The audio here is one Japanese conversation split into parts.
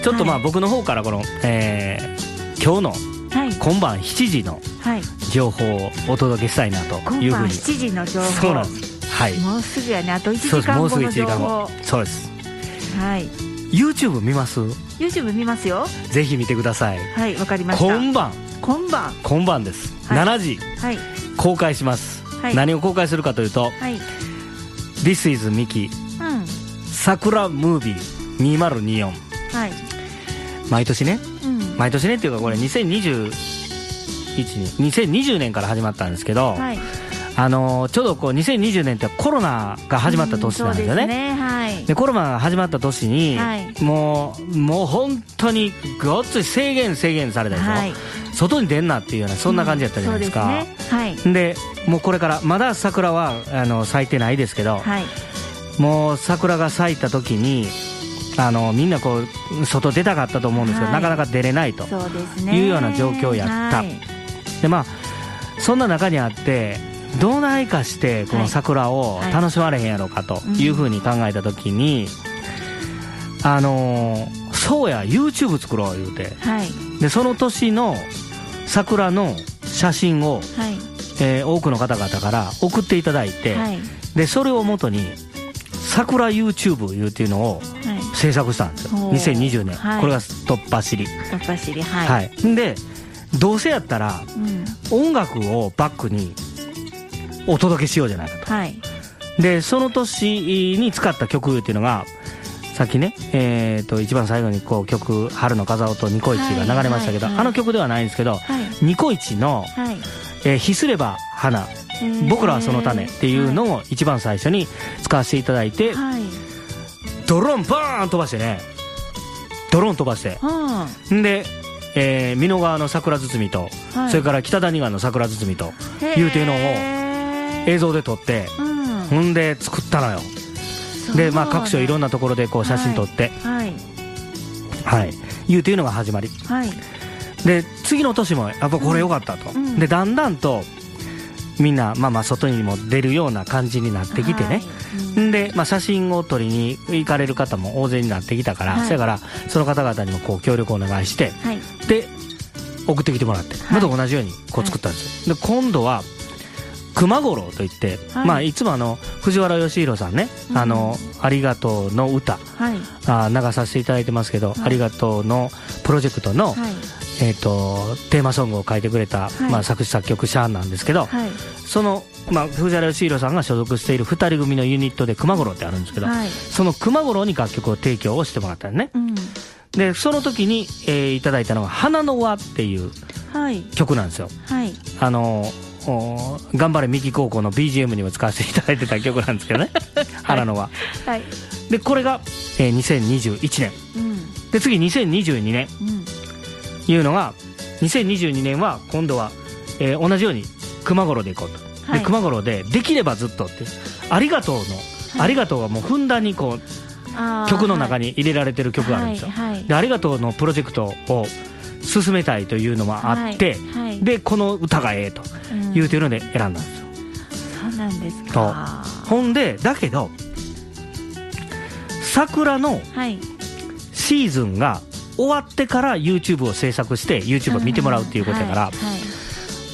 ちょっと僕の方からこの、今日の今晩7時の情報をお届けしたいなというふうに。 今晩7時の情報。 そうなんです。はい。 もうすぐやね。あと1時間後の情報。 そうです。 はい。 YouTube 見ます？ YouTube 見ますよ。 ぜひ見てください。 はい、わかりました。今晩です、はい、7時、はい、公開します、はい、何を公開するかというと、はい、This is Miki、桜ムービー2024、はい、毎年ねっていうかこれ2020年から始まったんですけど、はい、ちょうどこう2020年ってコロナが始まった年なんですよね。そうですね、はい、でコロナが始まった年に、はい、もう本当にごっつい制限されたでしょ、はい、外に出んなっていうようなそんな感じだったじゃないですか、そうですね、はい、でもうこれからまだ桜は咲いてないですけど、はい、もう桜が咲いた時にみんなこう外出たかったと思うんですけど、はい、なかなか出れないというような状況やった、はい、でそんな中にあってどうないかしてこの桜を楽しまれへんやろうかというふうに考えた時に、そうや YouTube 作ろう言うて、はい、でその年の桜の写真を、はい、多くの方々から送っていただいて、はい、でそれをもとに桜 YouTube いうっていうのを制作したんですよ、2020年、はい、これが突破走り、はい、はい、でどうせやったら、音楽をバックにお届けしようじゃないかと、はい、でその年に使った曲っていうのがさっきね、一番最後にこう曲春の風音とニコイチが流れましたけど、はいはい、曲ではないんですけど、はい、ニコイチの、はい、ひすれば花、僕らはその種っていうのを一番最初に使わせていただいて、はい、ドローンバーン飛ばしてね、で、美濃川の桜堤と、はい、それから北谷川の桜堤というっていうのを映像で撮って、ほんで作ったのよ。で各所いろんなところでこう写真撮って、はいはい、いうっていうのが始まり、はい、で次の年もやっぱこれ良かったと、でだんだんとみんな外にも出るような感じになってきてね、はい、で写真を撮りに行かれる方も大勢になってきたから、はい、それからその方々にもこう協力をお願いして、はい、で送ってきてもらって、また同じようにこう作ったんですよ、はい、で今度は熊五郎といって、はい、いつも藤原義弘さんね、ありがとうの歌、はい、流させていただいてますけど、はい、ありがとうのプロジェクトの、はい、テーマソングを書いてくれた、はい、作詞作曲者なんですけど、はい、その、藤原義弘さんが所属している2人組のユニットで熊五郎ってあるんですけど、はい、その熊五郎に楽曲を提供をしてもらったんね、でその時に、いただいたのが花の輪っていう曲なんですよ、はい、頑張れ三木高校の BGM にも使わせていただいてた曲なんですけどね花の輪、はい、でこれが、2021年、で次2022年、いうのが2022年は今度は、同じように熊五郎でいこうと、はい、で熊五郎でできればずっとってありがとうの、はい、ありがとうがもうふんだんにこう曲の中に入れられてる曲があるんですよ、はいはい、でありがとうのプロジェクトを進めたいというのもあって、はいはい、でこの歌がええというというので選んだんですよ、 そうなんですか。 ほんでだけど桜のシーズンが終わってから YouTube を制作して YouTube を見てもらうっていうことだから、はいはい、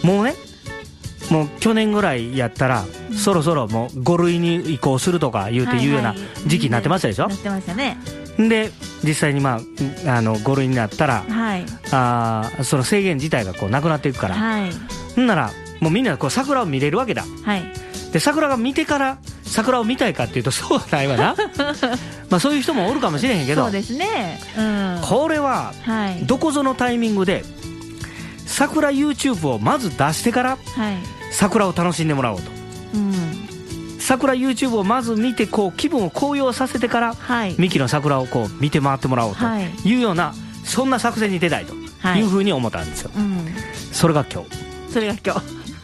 もうねもう去年ぐらいやったら、そろそろもう5類に移行するとか言うような時期になってましたでしょ、 なってましたね。 で実際に5類になったら、はい、その制限自体がこうなくなっていくから、はい、ならもうみんなこう桜を見れるわけだ、はい、で桜が見てから桜を見たいかっていうとそうはないわなそういう人もおるかもしれへんけど、 そうですね、 これはどこぞのタイミングで桜 YouTube をまず出してから、はい、桜を楽しんでもらおうと、桜 YouTube をまず見てこう気分を高揚させてから、はい、ミキの桜をこう見て回ってもらおうというような、そんな作戦に出たいというふうに思ったんですよ、それが今日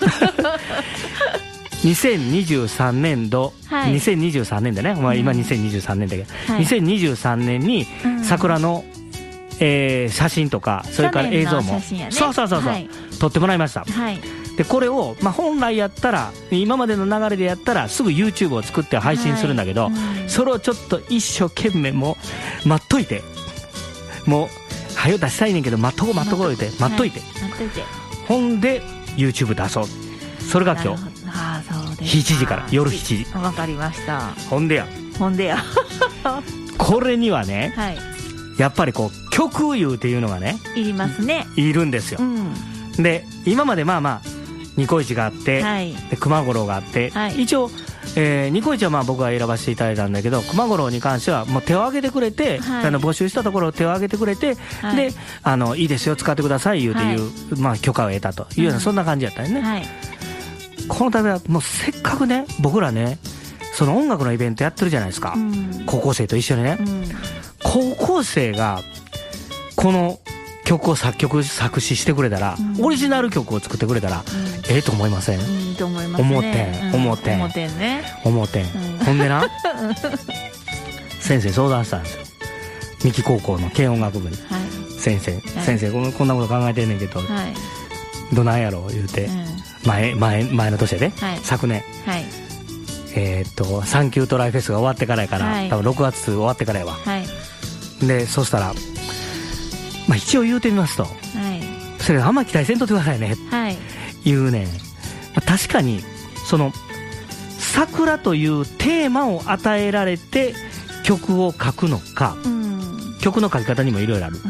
2023年度、はい、2023年でね、今2023年だけど、はい、2023年に桜の、写真とかそれから映像も、ね、そう、はい、撮ってもらいました、はい、でこれを、本来やったら今までの流れでやったらすぐ YouTube を作って配信するんだけど、はい、それをちょっと一生懸命もう待っといてもう早よ出したいねんけど待っとこう言うて待っといて、ほんで YouTube 出そう。それが今日7時から夜7時。 わかりました。 ほんでやこれにはね、はい、やっぱりこう曲いうっていうのがねいりますね。 いるんですよ、で今までまあまあニコイチがあって、はい、で熊五郎があって、はい、一応、ニコイチはまあ僕が選ばせていただいたんだけど、熊五郎に関してはもう手を挙げてくれて、はい、募集したところ手を挙げてくれて、はい、でいいですよ使ってください言うていう、はい、まあ、許可を得たというような、そんな感じだったよね、はい、この度はもうせっかくね僕らねその音楽のイベントやってるじゃないですか、高校生と一緒にね、高校生がこの曲を作詞してくれたら、オリジナル曲を作ってくれたら、と思いません？ と思いますね。 思ってんね。ほんでな先生相談したんですよ。三木高校の軽音楽部に、はい、先生こんなこと考えてんねんけど、はい、どないやろ言うて、前の年でね、はい、昨年、はい、サンキュートライフェスが終わってからやから、はい、多分6月終わってからやわ、はい、でそしたらまあ、一応言うてみますと、はい、それあんま期待せんとってくださいね、はい、言うねん、まあ、確かにその桜というテーマを与えられて曲を書くのか、曲の書き方にもいろいろある、はい、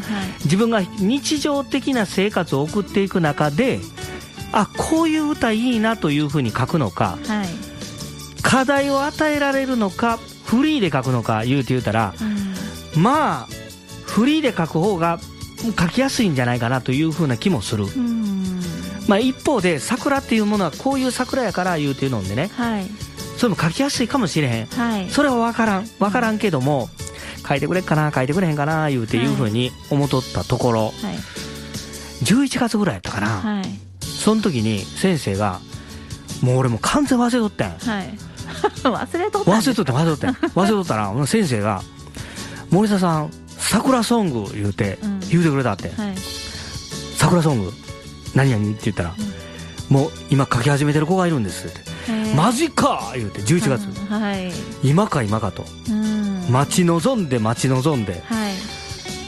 自分が日常的な生活を送っていく中でこういう歌いいなというふうに書くのか、はい、課題を与えられるのかフリーで書くのか言うたら、まあフリーで書く方が書きやすいんじゃないかなというふうな気もする。まあ、一方で桜っていうものはこういう桜やから言うてるのでね、はい、それも書きやすいかもしれへん、はい、それは分からんけども、書いてくれっかな書いてくれへんかな言うていうふうに思っとったところ、はい、11月ぐらいやったかな、はい、その時に先生がもう俺もう完全忘れとったん、はい、忘れとったら先生が森田さん桜ソング言うてくれたって、はい、桜ソング何々って言ったら、もう今書き始めてる子がいるんですって、マジか言うて11月、はい、今かと、待ち望んで、はい、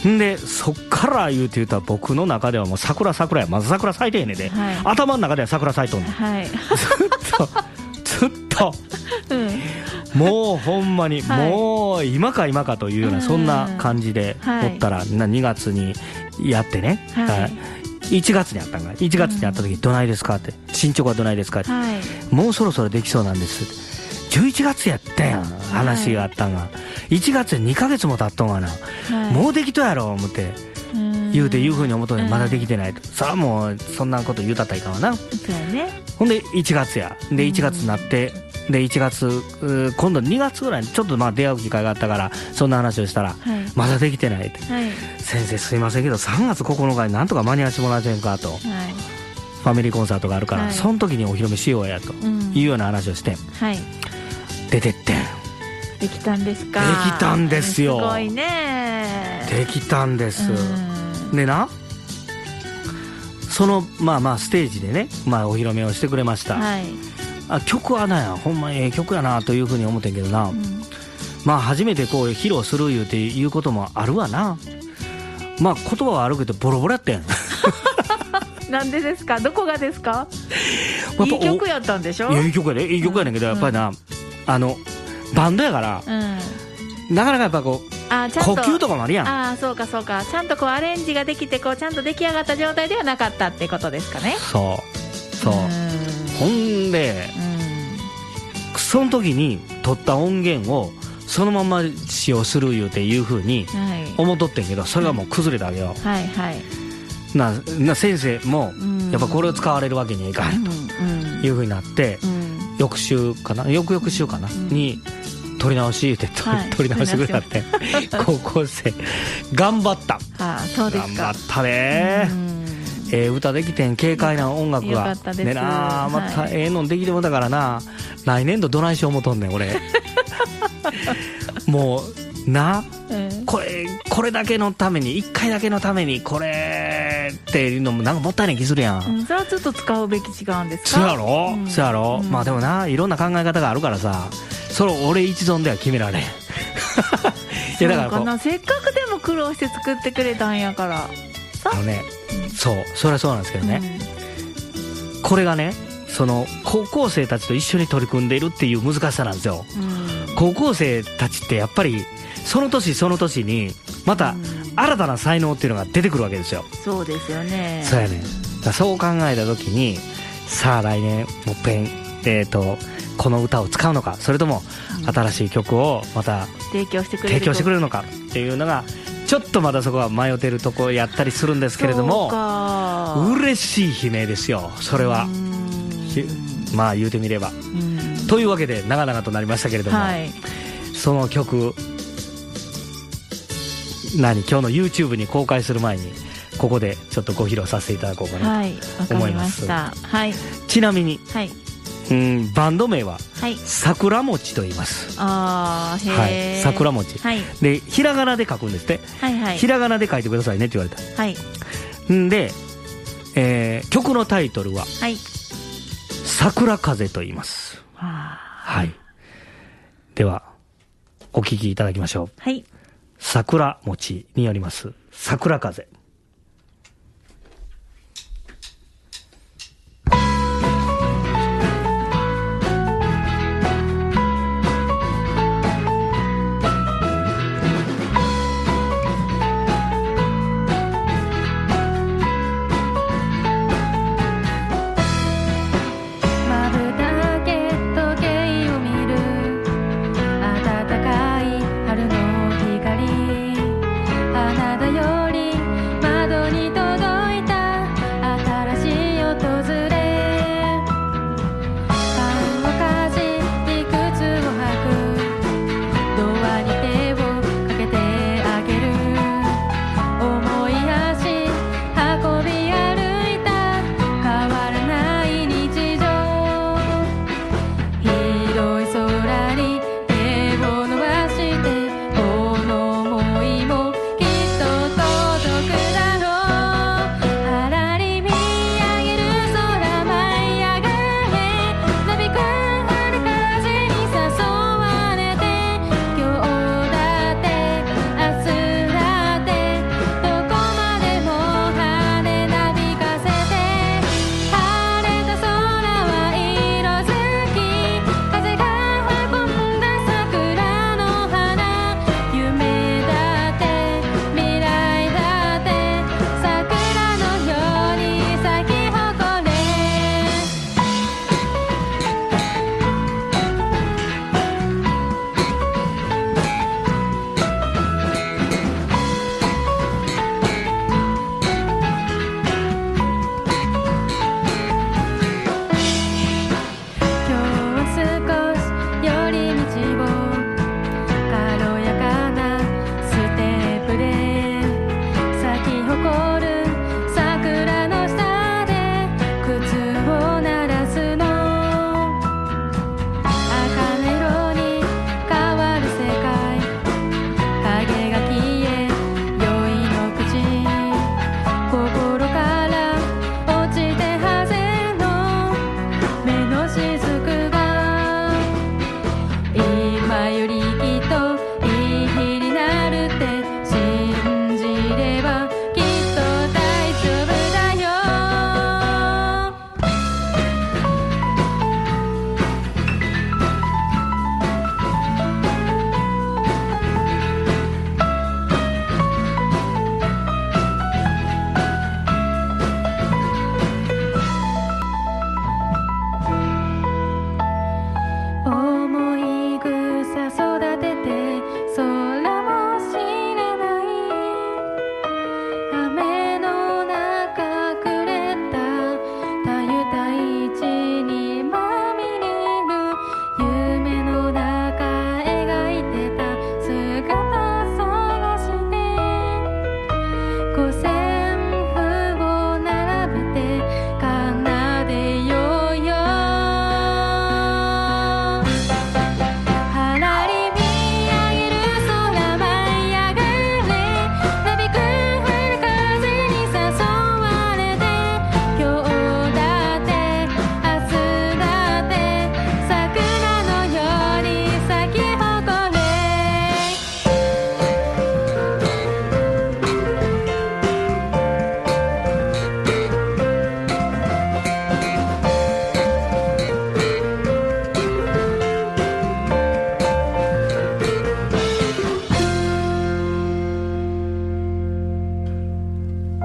んでそっから言うたら僕の中ではもう桜やまず桜咲いてへんねんで、はい、頭の中では桜咲いとんねん、はい、ずっともうほんまに、はい、もう今かというようなそんな感じでおったら、2月にやってね、はい、1月にあったんが1月にあった時どないですかって進捗はどないですかって、はい、もうそろそろできそうなんですって11月やったやん話があったんが、1月2ヶ月も経っとんがな、はい、もうできとやろ思って言うふうに思っとんねん、まだできてないと、さあもうそんなこと言うたったらいかんわな、そうやね、ほんで1月やで1月になって、で1月今度2月ぐらいにちょっとまあ出会う機会があったからそんな話をしたら、はい、まだできてないって、はい、先生すいませんけど3月9日になんとか間に合わせてもらえませんかと、はい、ファミリーコンサートがあるから、はい、その時にお披露目しようやというような話をして、はい、出てってできたんですか。 できたんですよ。 すごいね。 できたんです。でなそのまあステージでね、まあ、お披露目をしてくれました、はい、曲はなほんまに曲やなというふうに思ってんけどな、まあ初めてこう披露するいうこともあるわな。まあ言葉は悪くてボロボロやったやんなんでですか。どこがですか。いい曲やったんでしょ。いい曲やねんけど、やっぱりなバンドやから、なかなかやっぱこう呼吸とかもあるやん。 そうかちゃんとこうアレンジができてこうちゃんと出来上がった状態ではなかったってことですかね。 そうほんで、その時に撮った音源をそのまま使用するいうふうに思っとってんけど、それがもう崩れたわけよ、はいはい、な先生もやっぱこれを使われるわけにはいかんというふうになって、翌週かなに撮り直し言うて撮り直してくれたって、高校生頑張った。 そうですか。 頑張ったね。歌できてん、軽快な音楽がでな、またのできてもだからな、来年度どないしよう思とんねん俺もうな、これだけのために1回だけのためにこれっていうのもなんかもったいない気するやん、 それはちょっと使うべき違うんですか。そうやろ、まあでもないろんな考え方があるからさ、それ俺一存では決められんいやだからせっかくでも苦労して作ってくれたんやからね、そうそれはそうなんですけどね、これがねその高校生たちと一緒に取り組んでいるっていう難しさなんですよ、高校生たちってやっぱりその年その年にまた新たな才能っていうのが出てくるわけですよ。 そうですよね。 そうやね。だそう考えた時にさあ来年もっぺんこの歌を使うのか、それとも新しい曲をまた提供してくれるのかっていうのがちょっとまだそこは迷ってるとこやったりするんですけれども、嬉しい悲鳴ですよそれは。まあ言うてみればというわけで長々となりましたけれども、その曲今日の YouTube に公開する前にここでちょっとご披露させていただこうかなと思います。ちなみに、バンド名は桜餅と言います。桜餅、でひらがなで書くんですって、ひらがなで書いてくださいねって言われた。で、曲のタイトルは桜風と言います。ではお聴きいただきましょう。桜餅によります桜風。 花だより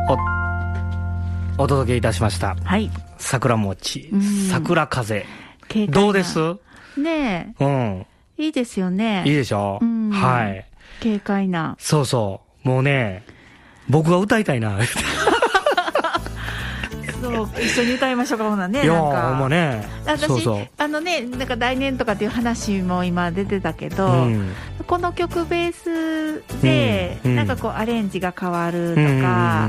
お届けいたしました、 はい、 桜餅、桜風、どうですねえ、いいですよね。 いいでしょ、はい、 軽快な。 そうそう、もうね、僕が歌いたいなそう一緒に歌いましょうか、ほなね。 いやほんまね。 私なんか来年とかっていう話も今出てたけど、この曲ベースでなんかこうアレンジが変わるとか、じゃあ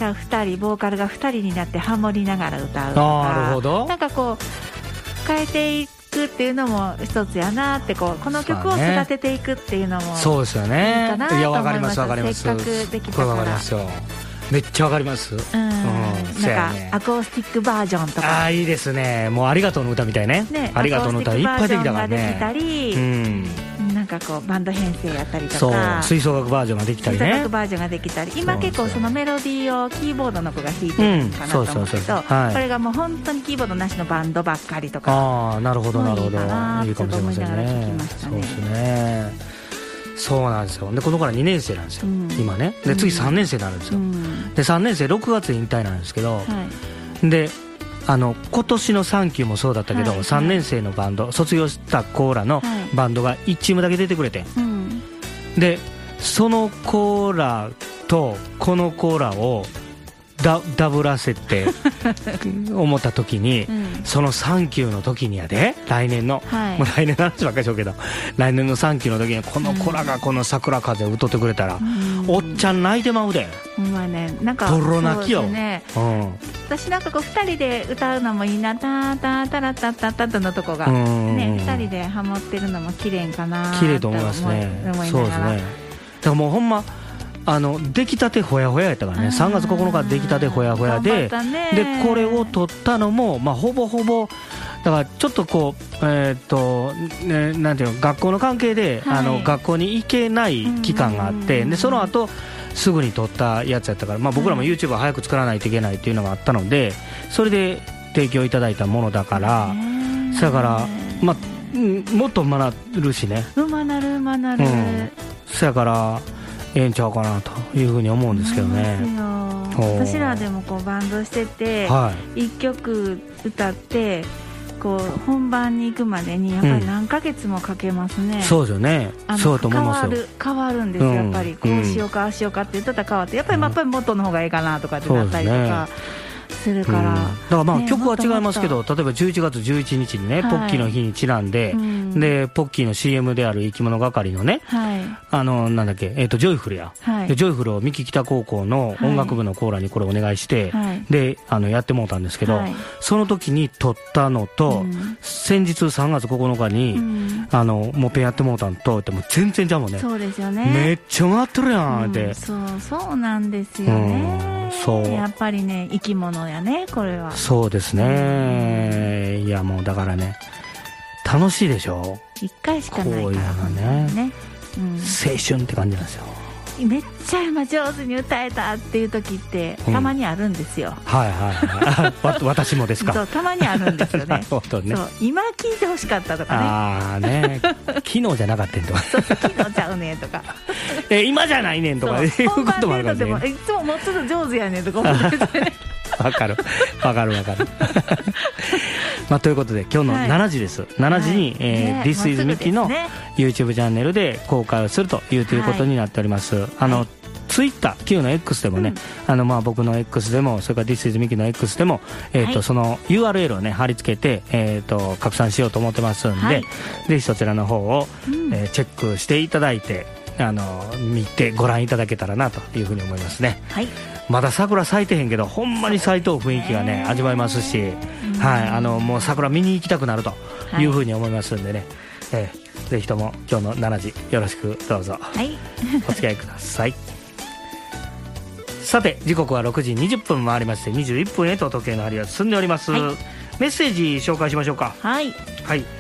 2人ボーカルが2人になってハモりながら歌うとか、 なるほど、 なんかこう変えていくっていうのも一つやなって、この曲を育てていくっていうのもそうですよね。 いいかなと思います。 いやわかりますわかります。 せっかくできたから。 わかりますよ。めっちゃわかります。 なんかアコースティックバージョンとか。 いいですね。もうありがとうの歌みたいね。ありがとうの歌いっぱいできたからね。 できたり、なんかこうバンド編成やったりとか、 そう吹奏楽バージョンができたりね。 吹奏楽バージョンができたり、今結構そのメロディーをキーボードの子が弾いてるのかなと思うけど、これがもう本当にキーボードなしのバンドばっかりとか。 なるほどなるほど。 いいかもしれませんね。 そうですね。そうなんですよ。でこの子ら2年生なんですよ、今ね。で次3年生になるんですよ、で3年生6月引退なんですけど、で今年の3級もそうだったけど、3年生のバンド卒業した子らのバンドが1チームだけ出てくれて、でその子らとこの子らをダブらせて思った時に、その3級の時にやで、来年の、もう来年の話ばっかりしようけど、来年の3級の時にこの子らがこの桜風を歌ってくれたら、おっちゃん泣いてまうで。 ほんまね、なんかボロ泣きよ。 私なんかこう2人で歌うのもいいな、タタタラタタタタのとこがね、2人でハモってるのも綺麗かな。 綺麗と思いますね。そうですね。だからもうほんま出来たてほやほややったからね。3月9日出来たてほやほやで、これを撮ったのも、ほぼほぼだからちょっとこうなんていうの、学校の関係で、学校に行けない期間があって、でその後すぐに撮ったやつやったから、僕らも YouTube は早く作らないといけないっていうのがあったので、それで提供いただいたものだから、だからもっと学るしね。 学る。 そやからええんちゃうかなというふうに思うんですけどね。 私らでもこうバンドしてて、1曲歌ってこう本番に行くまでにやっぱり何ヶ月もかけますね。 そうですよね。そうと思いますよ。 変わるんですよ、やっぱり。こうしようかああしようかって言ったら変わって、やっぱり元の方がいいかなとかってなったりとかするから、 だから曲は違いますけど、例えば11月11日にね、ポッキーの日にちなんで、でポッキーの CM である生き物係のね、なんだっけ、ジョイフルや、でジョイフルを三木北高校の音楽部のコーラにこれお願いして、でやってもうたんですけど、その時に撮ったのと、先日3月9日にもっぺんやってもうたのとっても全然ちゃうもんね。 そうですよね。 めっちゃ回ってるやんって。 そうなんですよね。やっぱりね、生き物やね、これは。 そうですね。いやもうだからね、楽しいでしょ。 1回しかないから。こういうのね、青春って感じなんですよ。 めっちゃ今上手に歌えたっていう時ってたまにあるんですよ。 私もですか。 そう、たまにあるんですよね。 なるほどね。そう、 今聞いてほしかったとかね。 昨日じゃなかったんとか。 昨日ちゃうねんとか。 今じゃないねんとかいうこともあるからね。 いつももうちょっと上手やねんとか思っててね。 わかる。ということで今日の7時です。7時にThis is Mickey の YouTube チャンネルで公開をするということになっております。ツイッター、旧の X でもね、僕の X でも、それから This is Mickey の X でも、その URL をね貼り付けて、拡散しようと思ってますんで、ぜひそちらの方をチェックしていただいて、見てご覧いただけたらなというふうに思いますね。まだ桜咲いてへんけど、ほんまに咲いとう雰囲気がね味わえますし、もう桜見に行きたくなるというふうに思いますんでね、ぜひとも今日の7時よろしくどうぞ、お付き合いください。さて時刻は6時20分回りまして、21分へと時計の針は進んでおります。メッセージ紹介しましょうか。